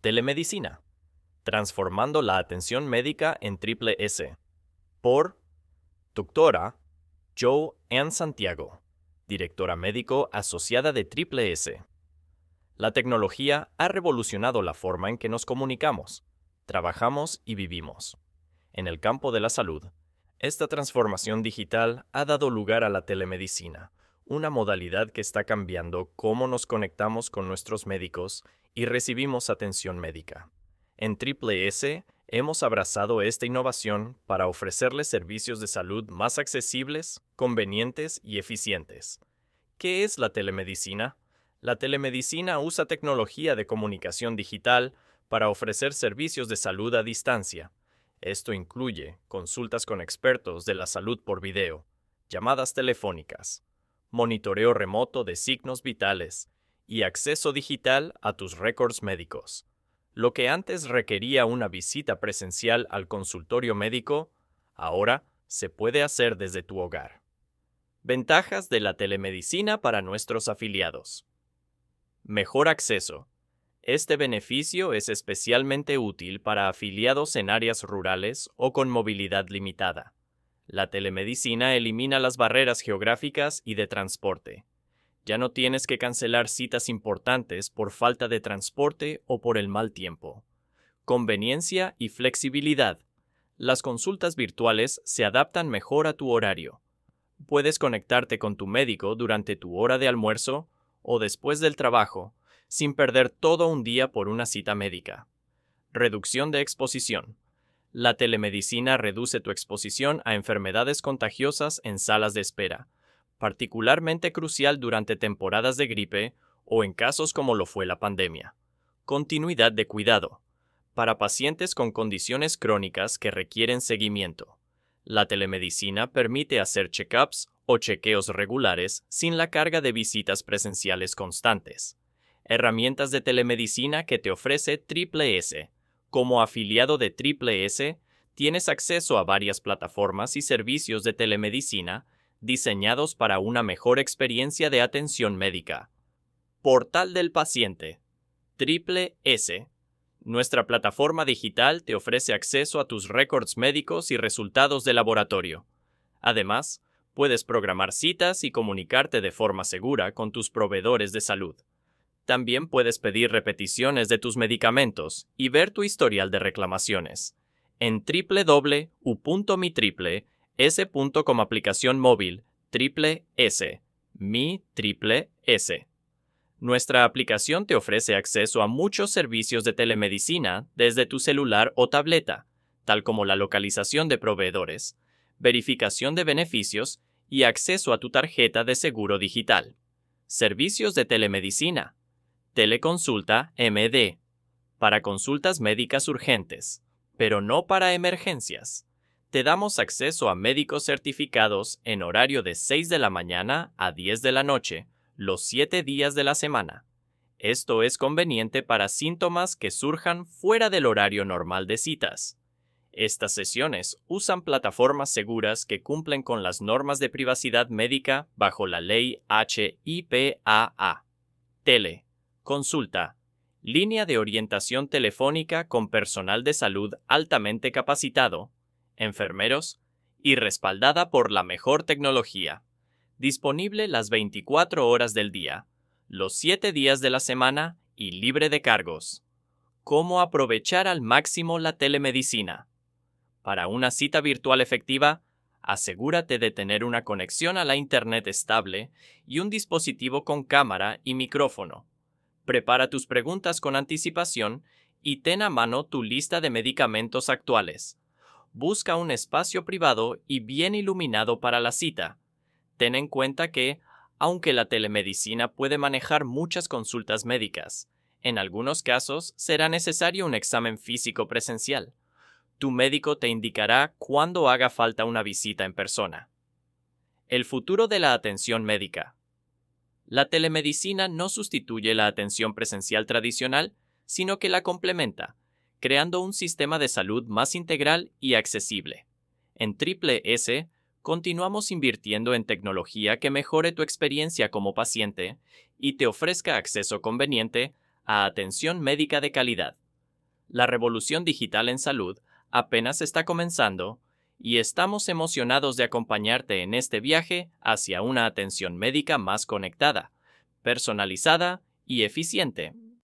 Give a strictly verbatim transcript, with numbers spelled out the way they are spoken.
Telemedicina. Transformando la atención médica en Triple S. Por Doctora Jo Ann Santiago, directora médico asociada de Triple S. La tecnología ha revolucionado la forma en que nos comunicamos, trabajamos y vivimos. En el campo de la salud, esta transformación digital ha dado lugar a la telemedicina, una modalidad que está cambiando cómo nos conectamos con nuestros médicos y recibimos atención médica. En Triple S hemos abrazado esta innovación para ofrecerles servicios de salud más accesibles, convenientes y eficientes. ¿Qué es la telemedicina? La telemedicina usa tecnología de comunicación digital para ofrecer servicios de salud a distancia. Esto incluye consultas con expertos de la salud por video, llamadas telefónicas, monitoreo remoto de signos vitales y acceso digital a tus récords médicos. Lo que antes requería una visita presencial al consultorio médico, ahora se puede hacer desde tu hogar. Ventajas de la telemedicina para nuestros afiliados. Mejor acceso. Este beneficio es especialmente útil para afiliados en áreas rurales o con movilidad limitada. La telemedicina elimina las barreras geográficas y de transporte. Ya no tienes que cancelar citas importantes por falta de transporte o por el mal tiempo. Conveniencia y flexibilidad. Las consultas virtuales se adaptan mejor a tu horario. Puedes conectarte con tu médico durante tu hora de almuerzo o después del trabajo, sin perder todo un día por una cita médica. Reducción de exposición. La telemedicina reduce tu exposición a enfermedades contagiosas en salas de espera, particularmente crucial durante temporadas de gripe o en casos como lo fue la pandemia. Continuidad de cuidado. Para pacientes con condiciones crónicas que requieren seguimiento. La telemedicina permite hacer check-ups o chequeos regulares sin la carga de visitas presenciales constantes. Herramientas de telemedicina que te ofrece Triple S. Como afiliado de Triple S, tienes acceso a varias plataformas y servicios de telemedicina diseñados para una mejor experiencia de atención médica. Portal del paciente. Triple S. Nuestra plataforma digital te ofrece acceso a tus récords médicos y resultados de laboratorio. Además, puedes programar citas y comunicarte de forma segura con tus proveedores de salud. También puedes pedir repeticiones de tus medicamentos y ver tu historial de reclamaciones. En doble u doble u doble u punto mi triple s punto com aplicación móvil Triple S. Mi Triple S. Nuestra aplicación te ofrece acceso a muchos servicios de telemedicina desde tu celular o tableta, tal como la localización de proveedores, verificación de beneficios y acceso a tu tarjeta de seguro digital. Servicios de telemedicina. Teleconsulta M D. Para consultas médicas urgentes, pero no para emergencias. Te damos acceso a médicos certificados en horario de seis de la mañana a diez de la noche, los siete días de la semana. Esto es conveniente para síntomas que surjan fuera del horario normal de citas. Estas sesiones usan plataformas seguras que cumplen con las normas de privacidad médica bajo la ley H I P A A. Tele. Consulta. Línea de orientación telefónica con personal de salud altamente capacitado, enfermeros y respaldada por la mejor tecnología. Disponible las veinticuatro horas del día, los siete días de la semana y libre de cargos. ¿Cómo aprovechar al máximo la telemedicina? Para una cita virtual efectiva, asegúrate de tener una conexión a la Internet estable y un dispositivo con cámara y micrófono. Prepara tus preguntas con anticipación y ten a mano tu lista de medicamentos actuales. Busca un espacio privado y bien iluminado para la cita. Ten en cuenta que, aunque la telemedicina puede manejar muchas consultas médicas, en algunos casos será necesario un examen físico presencial. Tu médico te indicará cuándo haga falta una visita en persona. El futuro de la atención médica. La telemedicina no sustituye la atención presencial tradicional, sino que la complementa, creando un sistema de salud más integral y accesible. En Triple S, continuamos invirtiendo en tecnología que mejore tu experiencia como paciente y te ofrezca acceso conveniente a atención médica de calidad. La revolución digital en salud apenas está comenzando y estamos emocionados de acompañarte en este viaje hacia una atención médica más conectada, personalizada y eficiente.